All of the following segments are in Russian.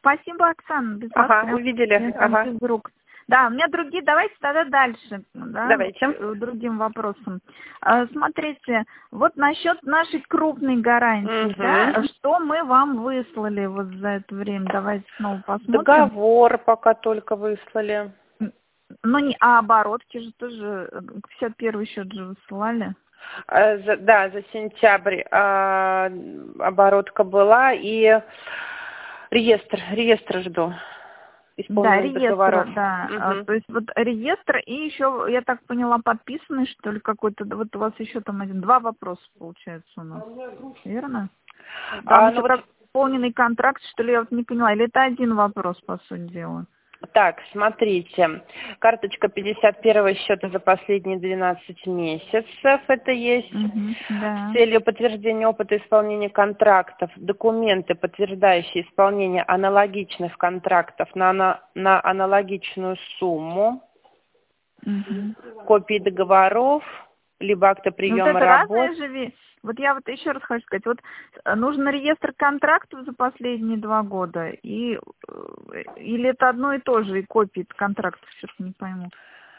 Спасибо, Оксана. Без вас Ага, прям увидели. мне там Ага. физрук. Да, у меня другие, давайте тогда дальше, да, Давайте. к другим вопросам. Смотрите, вот насчет нашей крупной гарантии, да, Угу. что мы вам выслали вот за это время, давайте снова посмотрим. Договор пока только выслали. Ну, не, а оборотки же тоже, 51-й счет же высылали. Да, за сентябрь оборотка была и реестр жду. Да, Исполненных реестр, договоров. да. Угу. То есть вот реестр и еще, я так поняла, подписанный, что ли, какой-то, вот у вас еще там два вопроса получается у нас, верно? Там еще Ну вот как исполненный контракт, что ли, я вот не поняла, или это один вопрос, по сути дела? так, смотрите, карточка 51-го счета за последние 12 месяцев, это есть. Да. С целью подтверждения опыта исполнения контрактов, документы, подтверждающие исполнение аналогичных контрактов на аналогичную сумму, копии договоров, либо акта Ну, вот приема это работ. разные же вот я вот еще раз хочу сказать, вот нужен реестр контрактов за последние 2 года, или это одно и то же, и копии контрактов, что-то не пойму.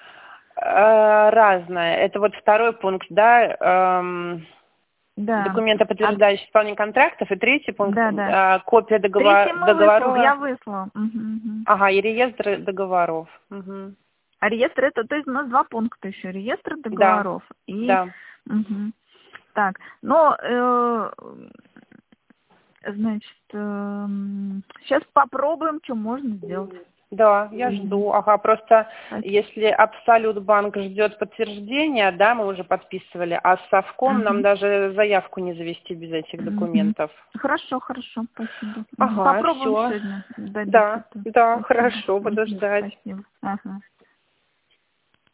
Разное. Это вот второй пункт, да, Да. документы, подтверждающие исполнение контрактов, и третий пункт, Да. копия Третий мы договора. я выслала. Ага, и реестр договоров. Угу. А реестр это, то есть у нас 2 пункта еще, реестр Да, договоров и... да. Так, но, значит, сейчас попробуем, что можно сделать. Да, я жду. Ага, просто Спасибо. если Абсолют банк ждет подтверждения, да, мы уже подписывали, а с Совком нам даже заявку не завести без этих документов. Хорошо, спасибо. Ага, Попробуем все. сегодня добиться Да, этого. да, Спасибо. хорошо, буду ждать. Спасибо. Ага.